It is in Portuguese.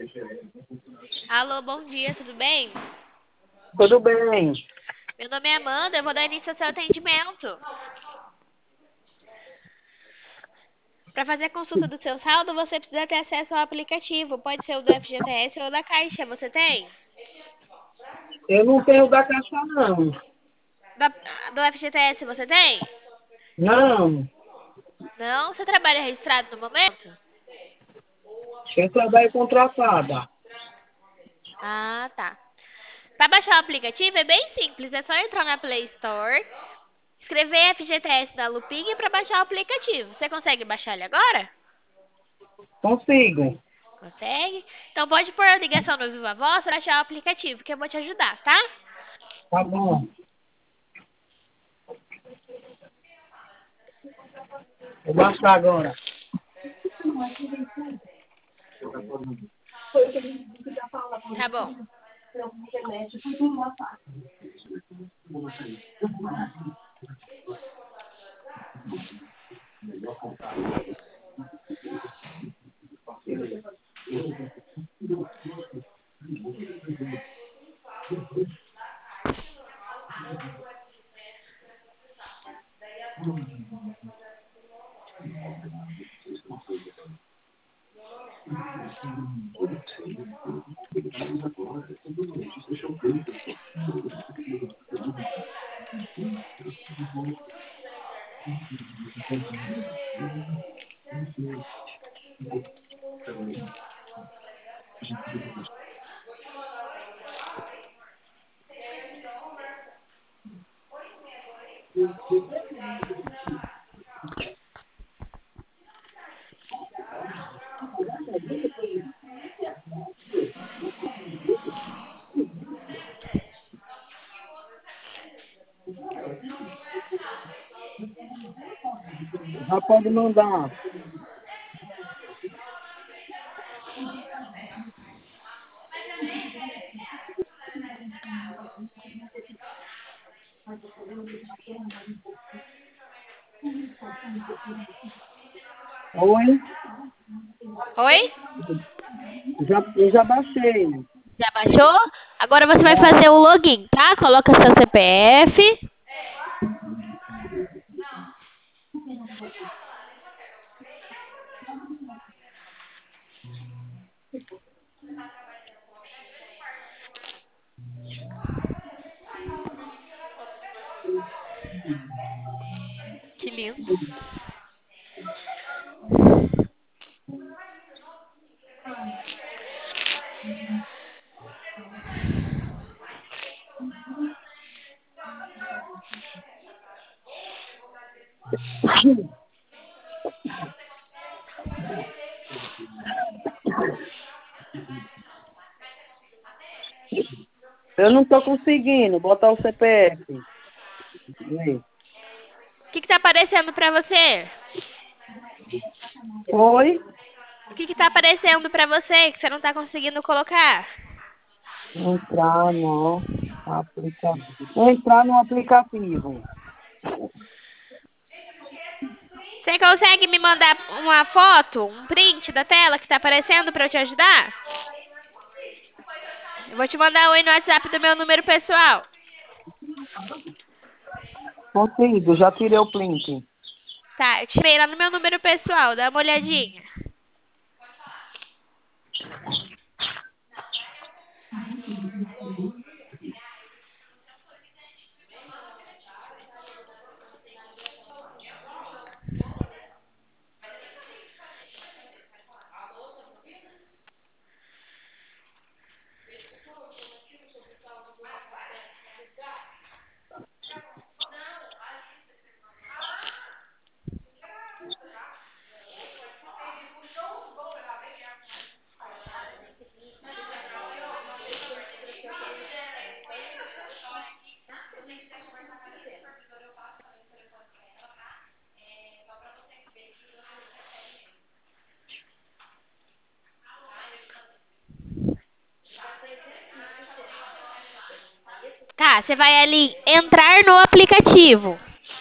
Alô, bom dia, tudo bem? Tudo bem. Meu nome é Amanda, eu vou dar início ao seu atendimento. Para fazer a consulta do seu saldo, você precisa ter acesso ao aplicativo. Pode ser o do FGTS ou da Caixa. Você tem? Eu não tenho da Caixa, não. Da- do FGTS você tem? Não. Não? Você trabalha registrado no momento? Eu trabalho contratada. Ah, tá. Para baixar o aplicativo é bem simples, é só entrar na Play Store, escrever FGTS na lupinha para baixar o aplicativo. Você consegue baixar ele agora? Consigo. Consegue? Então pode pôr a ligação no Viva Voz para baixar o aplicativo, que eu vou te ajudar, tá? Tá bom. Vou baixar agora. Tá bom. Já pode mandar. Oi? Oi? Eu já baixei. Já baixou? Agora você vai Já. fazer o login, tá? Coloca seu CPF. Que lindo. Eu não tô conseguindo botar o CPF. Oi? O que tá aparecendo pra você? Oi? O que tá aparecendo pra você que você não tá conseguindo colocar? Entrar no Entrar no aplicativo. Você consegue me mandar uma foto, um print da tela que tá aparecendo pra eu te ajudar? Eu vou te mandar oi no WhatsApp do meu número pessoal. Consigo, já tirei o print. Tá, eu tirei lá no meu número pessoal, dá uma olhadinha. Tá, você vai ali entrar no aplicativo.